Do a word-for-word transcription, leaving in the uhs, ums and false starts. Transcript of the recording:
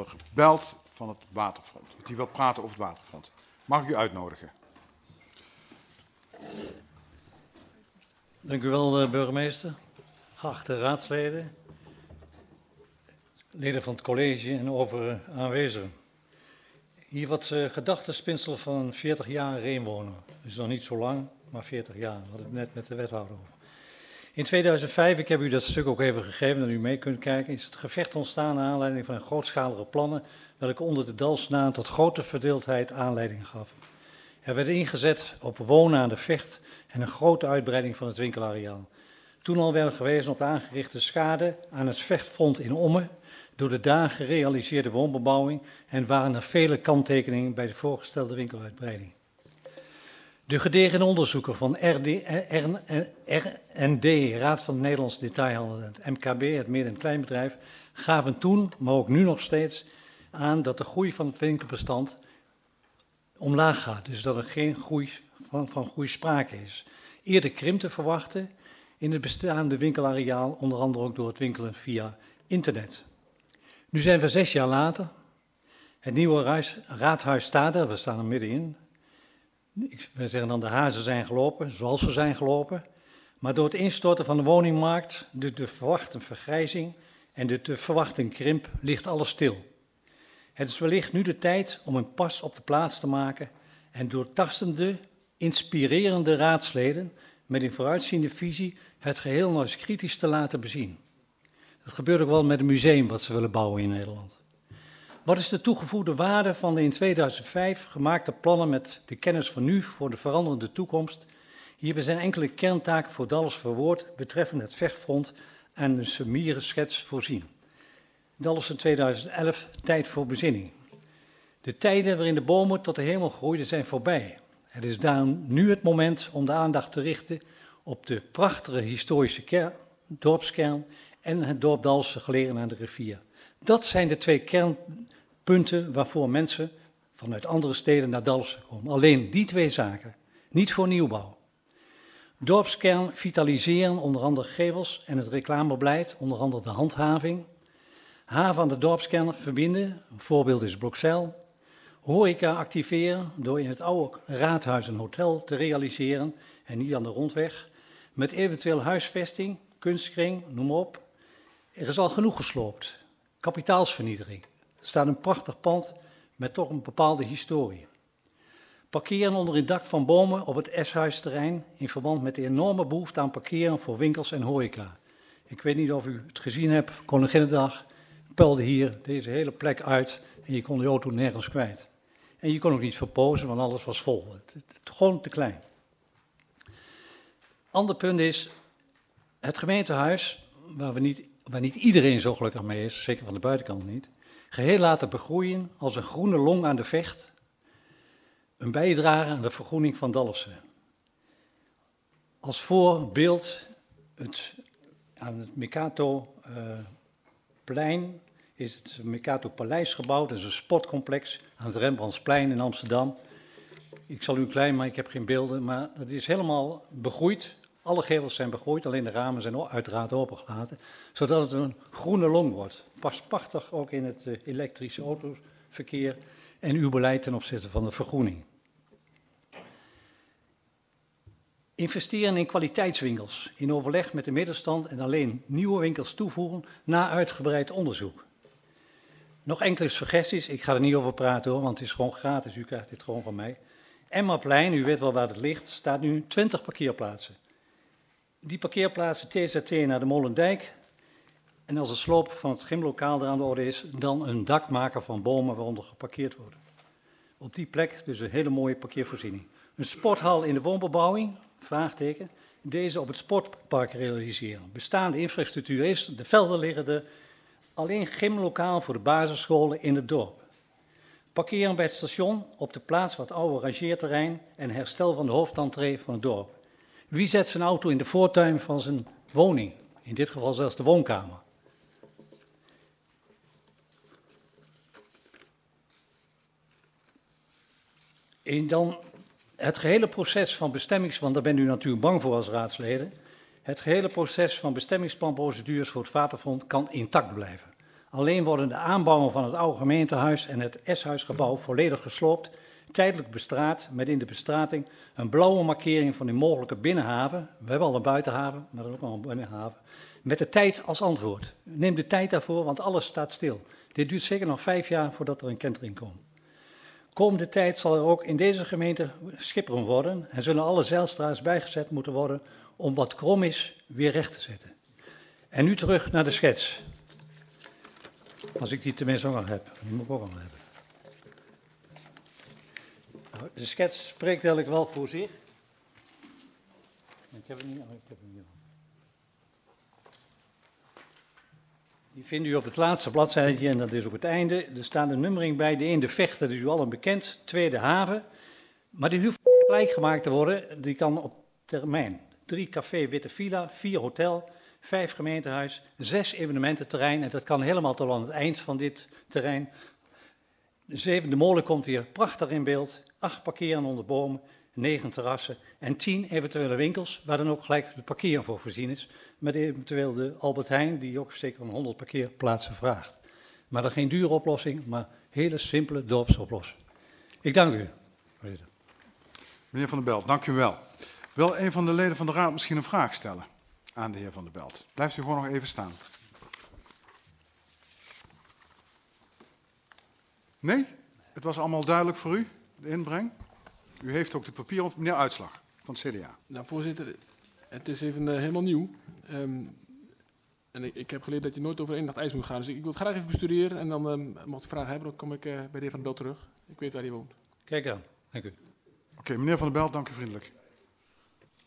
er gebeld van het Waterfront. Die wil praten over het Waterfront. Mag ik u uitnodigen? Dank u wel, burgemeester. Geachte raadsleden, leden van het college en over aanwezigen. Hier wat uh, gedachtenspinsel van een veertig-jarige inwoner. Dus nog niet zo lang, maar veertig jaar. We hadden het net met de wethouder over. In tweeduizend vijf, ik heb u dat stuk ook even gegeven, dat u mee kunt kijken, is het gevecht ontstaan naar aanleiding van grootschalige plannen, welke onder de Dalsnaam tot grote verdeeldheid aanleiding gaf. Er werd ingezet op wonen aan de Vecht en een grote uitbreiding van het winkelareaal. Toen al werd gewezen op de aangerichte schade aan het Vechtfront in Ommen door de daar gerealiseerde woonbebouwing en waren er vele kanttekeningen bij de voorgestelde winkeluitbreiding. De gedegen onderzoeker van R N D, Raad van de Nederlandse Detailhandel en het M K B, het midden- en kleinbedrijf, gaven toen, maar ook nu nog steeds, aan dat de groei van het winkelbestand omlaag gaat. Dus dat er geen groei van, van groei sprake is. Eerder krimp te verwachten in het bestaande winkelareaal, onder andere ook door het winkelen via internet. Nu zijn we zes jaar later. Het nieuwe ruis, raadhuis staat er, we staan er middenin. We zeggen dan de hazen zijn gelopen, zoals ze zijn gelopen. Maar door het instorten van de woningmarkt, de te verwachten vergrijzing en de te verwachten krimp ligt alles stil. Het is wellicht nu de tijd om een pas op de plaats te maken en doortastende, inspirerende raadsleden met een vooruitziende visie het geheel nog eens kritisch te laten bezien. Dat gebeurt ook wel met een museum wat ze willen bouwen in Nederland. Wat is de toegevoegde waarde van de in tweeduizend vijf gemaakte plannen met de kennis van nu voor de veranderende toekomst? Hierbij zijn enkele kerntaken voor Dalfsen verwoord betreffende het Vechtfront en een summiere schets voorzien. Dalfsen tweeduizend elf, tijd voor bezinning. De tijden waarin de bomen tot de hemel groeiden zijn voorbij. Het is daarom nu het moment om de aandacht te richten op de prachtige historische ker- dorpskern en het dorp Dalfsen gelegen aan de rivier. Dat zijn de twee kernpunten waarvoor mensen vanuit andere steden naar Dalfsen komen. Alleen die twee zaken, niet voor nieuwbouw. Dorpskern vitaliseren, onder andere gevels en het reclamebeleid, onder andere de handhaving. Haven aan de dorpskern verbinden, een voorbeeld is Blokzeil. Horeca activeren door in het oude raadhuis een hotel te realiseren en niet aan de rondweg. Met eventueel huisvesting, kunstkring, noem maar op. Er is al genoeg gesloopt. Kapitaalsvernietiging. Er staat een prachtig pand met toch een bepaalde historie. Parkeren onder het dak van bomen op het S-huisterrein in verband met de enorme behoefte aan parkeren voor winkels en horeca. Ik weet niet of u het gezien hebt, Koninginnedag puilde hier deze hele plek uit en je kon de auto nergens kwijt. En je kon ook niet verpozen, want alles was vol. Het, het, het, gewoon te klein. Ander punt is, het gemeentehuis, waar, we niet, waar niet iedereen zo gelukkig mee is, zeker van de buitenkant niet, geheel laten begroeien als een groene long aan de Vecht, een bijdrage aan de vergroening van Dalfsen. Als voorbeeld het, aan het Mercatorplein uh, is het Mercator Paleis gebouwd. Dat is een sportcomplex aan het Rembrandtsplein in Amsterdam. Ik zal u klein, maar ik heb geen beelden, maar dat is helemaal begroeid. Alle gevels zijn begroeid, alleen de ramen zijn uiteraard opengelaten, zodat het een groene long wordt. Past prachtig ook in het uh, elektrische autoverkeer en uw beleid ten opzichte van de vergroening. Investeren in kwaliteitswinkels, in overleg met de middenstand en alleen nieuwe winkels toevoegen na uitgebreid onderzoek. Nog enkele suggesties, ik ga er niet over praten hoor, want het is gewoon gratis, u krijgt dit gewoon van mij. Emmaplein, u weet wel waar het ligt, staat nu twintig parkeerplaatsen. Die parkeerplaatsen T Z T naar de Molendijk. En als de sloop van het gymlokaal er aan de orde is, dan een dak maken van bomen waaronder geparkeerd worden. Op die plek dus een hele mooie parkeervoorziening. Een sporthal in de woonbebouwing, vraagteken. Deze op het sportpark realiseren. Bestaande infrastructuur is, de velden liggen er, alleen gymlokaal voor de basisscholen in het dorp. Parkeren bij het station op de plaats van het oude rangeerterrein en herstel van de hoofdentree van het dorp. Wie zet zijn auto in de voortuin van zijn woning? In dit geval zelfs de woonkamer. En dan het gehele proces van bestemmings, want daar bent u natuurlijk bang voor als raadsleden. Het gehele proces van bestemmingsplanprocedures voor het Waterfront kan intact blijven. Alleen worden de aanbouwen van het oude gemeentehuis en het S-huisgebouw volledig gesloopt, tijdelijk bestraat met in de bestrating een blauwe markering van een mogelijke binnenhaven. We hebben al een buitenhaven, maar dan ook al een binnenhaven. Met de tijd als antwoord. Neem de tijd daarvoor, want alles staat stil. Dit duurt zeker nog vijf jaar voordat er een kentering komt. Komende tijd zal er ook in deze gemeente schipperen worden en zullen alle zeilstraats bijgezet moeten worden om wat krom is weer recht te zetten. En nu terug naar de schets. Als ik die tenminste ook nog heb. Die moet ik ook nog hebben. De schets spreekt eigenlijk wel voor zich. Ik heb het niet. Oh, ik heb het niet. Die vindt u op het laatste bladzijde en dat is op het einde. Er staat een nummering bij. De een de Vechter, dat is u allen bekend. Twee de Haven. Maar die hoeft gelijk gemaakt te worden. Die kan op termijn. Drie café Witte Villa, vier hotel, vijf gemeentehuis, zes evenemententerrein. En dat kan helemaal tot aan het eind van dit terrein. De zevende molen komt weer prachtig in beeld. Acht parkeren onder bomen, negen terrassen en tien eventuele winkels, waar dan ook gelijk de parkeren voor voorzien is. Met eventueel de Albert Heijn, die ook zeker een honderd parkeerplaatsen vraagt. Maar dat is geen dure oplossing, maar hele simpele dorpsoplossing. Ik dank u, voorzitter. Meneer Van der Belt, dank u wel. Wil een van de leden van de raad misschien een vraag stellen aan de heer Van der Belt? Blijft u gewoon nog even staan. Nee? Het was allemaal duidelijk voor u, de inbreng? U heeft ook de papieren, meneer Uitslag van het C D A. Nou, voorzitter, het is even uh, helemaal nieuw. Um, en ik, ik heb geleerd dat je nooit over één nacht ijs moet gaan. Dus ik wil het graag even bestuderen. En dan, um, mocht u vragen hebben, dan kom ik uh, bij de heer Van der Belt terug. Ik weet waar hij woont. Kijk aan, dank u. Oké, okay, meneer Van der Belt, dank u vriendelijk.